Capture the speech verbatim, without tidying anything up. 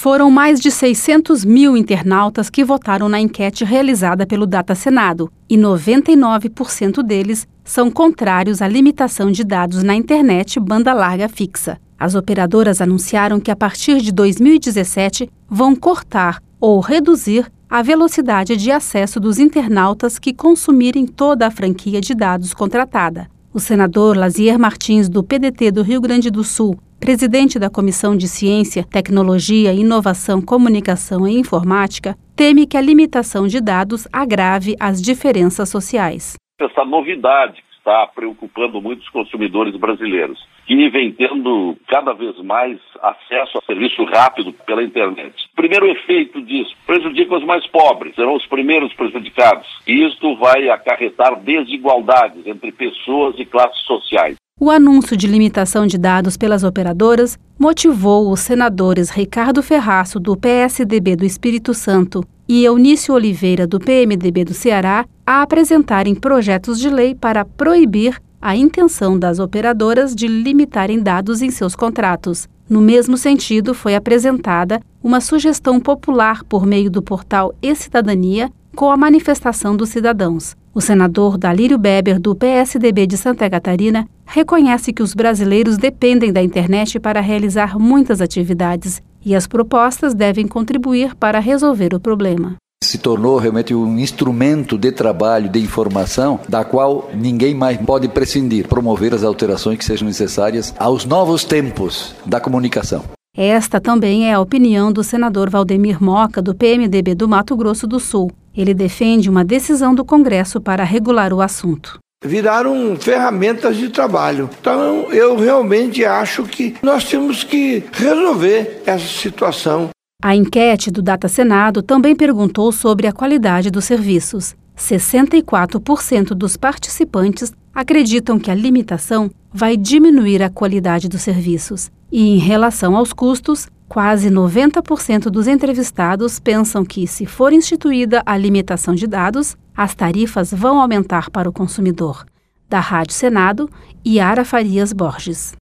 Foram mais de seiscentos mil internautas que votaram na enquete realizada pelo Data Senado, e noventa e nove por cento deles são contrários à limitação de dados na internet banda larga fixa. As operadoras anunciaram que a partir de dois mil e dezessete vão cortar ou reduzir a velocidade de acesso dos internautas que consumirem toda a franquia de dados contratada. O senador Lazier Martins, do P D T do Rio Grande do Sul, presidente da Comissão de Ciência, Tecnologia, Inovação, Comunicação e Informática, teme que a limitação de dados agrave as diferenças sociais. Essa novidade que está preocupando muitos consumidores brasileiros, que vem tendo cada vez mais acesso a serviço rápido pela internet. O primeiro efeito disso prejudica os mais pobres, serão os primeiros prejudicados. E isto vai acarretar desigualdades entre pessoas e classes sociais. O anúncio de limitação de dados pelas operadoras motivou os senadores Ricardo Ferraço, do P S D B do Espírito Santo, e Eunício Oliveira, do P M D B do Ceará, a apresentarem projetos de lei para proibir a intenção das operadoras de limitarem dados em seus contratos. No mesmo sentido, foi apresentada uma sugestão popular por meio do portal E-Cidadania, com a manifestação dos cidadãos. O senador Dalírio Beber, do P S D B de Santa Catarina, reconhece que os brasileiros dependem da internet para realizar muitas atividades e as propostas devem contribuir para resolver o problema. Se tornou realmente um instrumento de trabalho, de informação, da qual ninguém mais pode prescindir, promover as alterações que sejam necessárias aos novos tempos da comunicação. Esta também é a opinião do senador Valdemir Moca, do P M D B do Mato Grosso do Sul. Ele defende uma decisão do Congresso para regular o assunto. Viraram ferramentas de trabalho. Então, eu realmente acho que nós temos que resolver essa situação. A enquete do Data Senado também perguntou sobre a qualidade dos serviços. sessenta e quatro por cento dos participantes acreditam que a limitação vai diminuir a qualidade dos serviços. E, em relação aos custos, quase noventa por cento dos entrevistados pensam que, se for instituída a limitação de dados, as tarifas vão aumentar para o consumidor. Da Rádio Senado, Yara Farias Borges.